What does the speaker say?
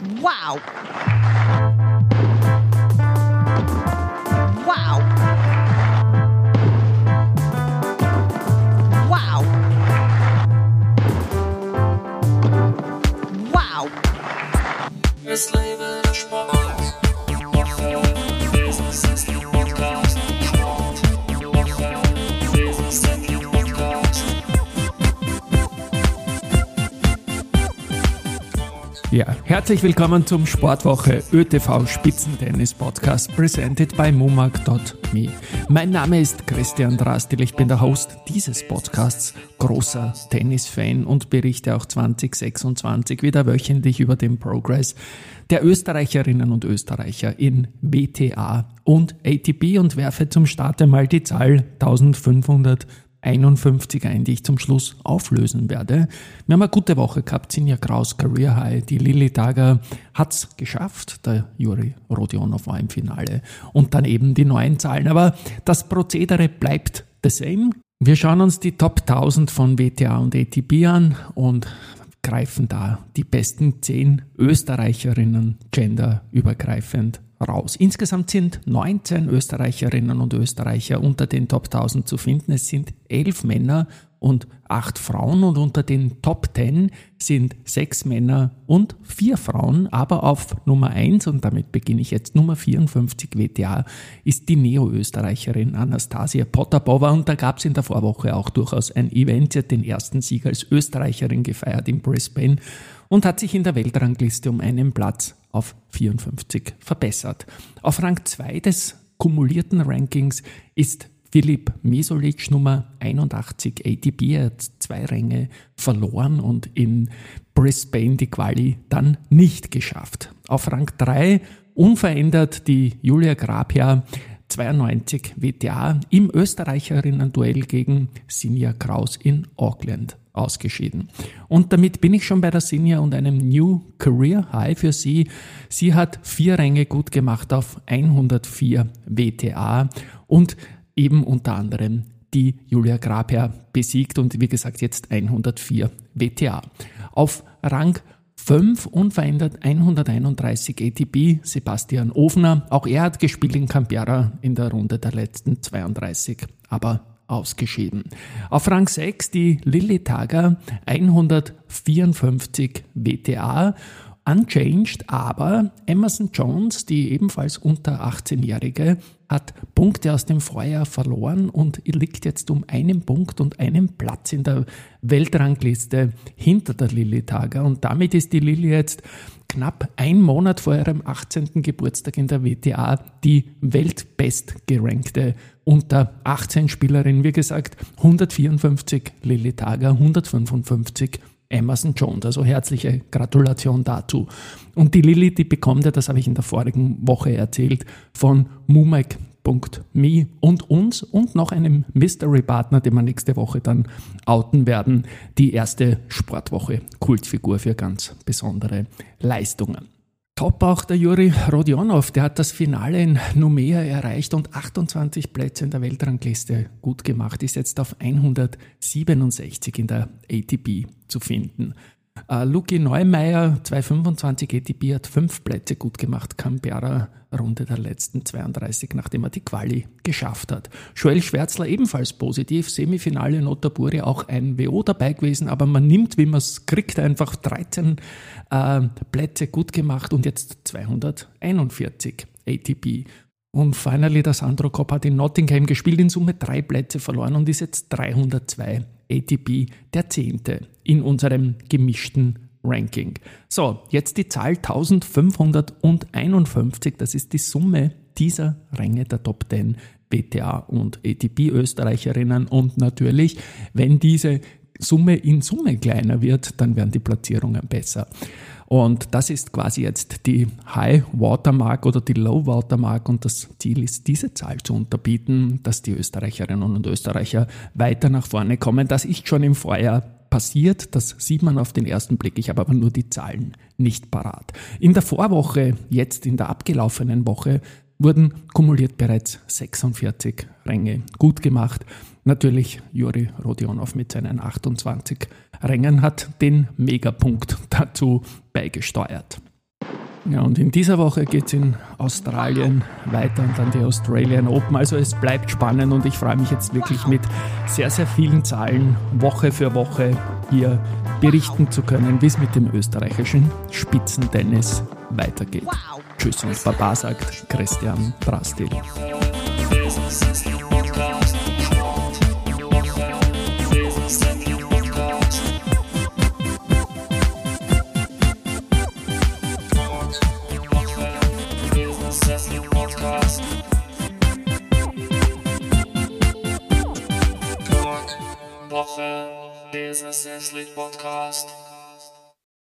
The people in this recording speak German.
Wow! Wow! Wow! Wow! Es lebe der Sport. Business ist der Podcast. Sport. Business ist der Podcast. Ja, herzlich willkommen zum Sportwoche ÖTV Spitzentennis Podcast, presented by Mumag.me. Mein Name ist Christian Drastil, ich bin der Host dieses Podcasts, großer Tennisfan und berichte auch 2026 wieder wöchentlich über den Progress der Österreicherinnen und Österreicher in WTA und ATP und werfe zum Start einmal die Zahl 1551 ein, die ich zum Schluss auflösen werde. Wir haben eine gute Woche gehabt, Sinja Kraus, Career High, die Lili Tager hat's geschafft, der Juri Rodionov war im Finale und dann eben die neuen Zahlen. Aber das Prozedere bleibt the same. Wir schauen uns die Top 1000 von WTA und ATP an und greifen da die besten 10 Österreicherinnen genderübergreifend raus. Insgesamt sind 19 Österreicherinnen und Österreicher unter den Top 1000 zu finden. Es sind 11 Männer und 8 Frauen und unter den Top 10 sind 6 Männer und 4 Frauen. Aber auf Nummer 1, und damit beginne ich jetzt, Nummer 54 WTA, ist die Neo-Österreicherin Anastasia Potapova und da gab es in der Vorwoche auch durchaus ein Event. Sie hat den ersten Sieg als Österreicherin gefeiert in Brisbane und hat sich in der Weltrangliste um einen Platz auf 54 verbessert. Auf Rang 2 des kumulierten Rankings ist Filip Mesolic Nummer 81 ATP. Er hat 2 Ränge verloren und in Brisbane die Quali dann nicht geschafft. Auf Rang 3 unverändert die Julia Grabher 92 WTA im Österreicherinnen-Duell gegen Sinja Kraus in Auckland ausgeschieden. Und damit bin ich schon bei der Sinja und einem New Career High für sie. Sie hat 4 Ränge gut gemacht auf 104 WTA und eben unter anderem die Julia Grabher besiegt und wie gesagt jetzt 104 WTA. Auf Rang 5 unverändert 131 ATP Sebastian Ofner. Auch er hat gespielt in Canberra in der Runde der letzten 32, aber ausgeschieden. Auf Rang 6 die Lili Tager 154 WTA. Unchanged, aber Emerson Jones, die ebenfalls unter 18-Jährige, hat Punkte aus dem Vorjahr verloren und liegt jetzt um einen Punkt und einen Platz in der Weltrangliste hinter der Lili Tager. Und damit ist die Lili jetzt knapp einen Monat vor ihrem 18. Geburtstag in der WTA die weltbestgerankte unter 18 Spielerin. Wie gesagt, 154 Lili Tager, 155 Emerson Jones, also herzliche Gratulation dazu. Und die Lili, die bekommt ja, das habe ich in der vorigen Woche erzählt, von Mumag.me und uns und noch einem Mystery-Partner, den wir nächste Woche dann outen werden, die erste Sportwoche Kultfigur für ganz besondere Leistungen. Top auch der Juri Rodionov, der hat das Finale in Noumea erreicht und 28 Plätze in der Weltrangliste gut gemacht, ist jetzt auf 167 in der ATP zu finden. Luki Neumeier, 225 ATP, hat 5 Plätze gut gemacht, Canberra, Runde der letzten 32, nachdem er die Quali geschafft hat. Joel Schwärzler ebenfalls positiv, Semifinale Notaburi, auch ein WO dabei gewesen, aber man nimmt, wie man es kriegt, einfach 13 Plätze gut gemacht und jetzt 241 ATP. Und finally, der Sandro Kopp hat in Nottingham gespielt, in Summe 3 Plätze verloren und ist jetzt 302 ATP, der 10. in unserem gemischten Ranking. So, jetzt die Zahl 1551, das ist die Summe dieser Ränge der Top 10 WTA und ATP Österreicherinnen und natürlich, wenn diese Summe in Summe kleiner wird, dann werden die Platzierungen besser. Und das ist quasi jetzt die High Watermark oder die Low Watermark und das Ziel ist, diese Zahl zu unterbieten, dass die Österreicherinnen und Österreicher weiter nach vorne kommen. Das ist schon im Vorjahr passiert, das sieht man auf den ersten Blick, ich habe aber nur die Zahlen nicht parat. In der Vorwoche, jetzt in der abgelaufenen Woche, wurden kumuliert bereits 46 Ränge gut gemacht. Natürlich Juri Rodionov mit seinen 28 Rängen hat den Megapunkt dazu beigesteuert. Ja, und in dieser Woche geht es in Australien weiter und dann die Australian Open. Also es bleibt spannend und ich freue mich jetzt wirklich mit sehr, sehr vielen Zahlen Woche für Woche hier berichten zu können, wie es mit dem österreichischen Spitzentennis weitergeht. Tschüss und Baba, sagt Christian Drastil. Business Central Podcast. Business Central Podcast. Business Central Podcast. Woche Business Central Podcast.